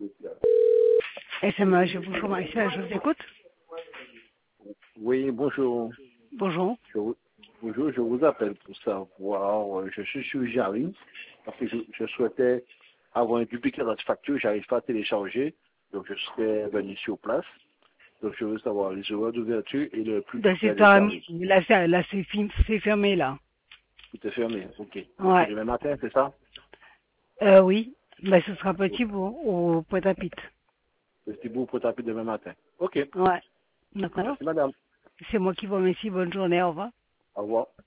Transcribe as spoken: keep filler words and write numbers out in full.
S M H, bonjour commercial, je vous écoute. Oui, bonjour. Bonjour. Je, vous- bonjour, je vous appelle pour savoir, euh, je suis sur Jarry, parce que je, je souhaitais avoir un duplicate de facture, j'arrive pas à télécharger, donc je serais venu sur place. Donc je veux savoir les horaires d'ouverture et le plus De près sept des heures à services. midi. Là, c'est, là, c'est, fin- c'est fermé, là. Tout est fermé, ok. Donc c'est Ouais. demain matin, c'est ça? Euh, oui. Mais ce sera petit bout au Pointe-à-Pitre. C'est beau pour taper demain matin. Ok, Ouais. D'accord. merci madame. C'est moi qui vous remercie. Bonne journée. Au revoir. Au revoir.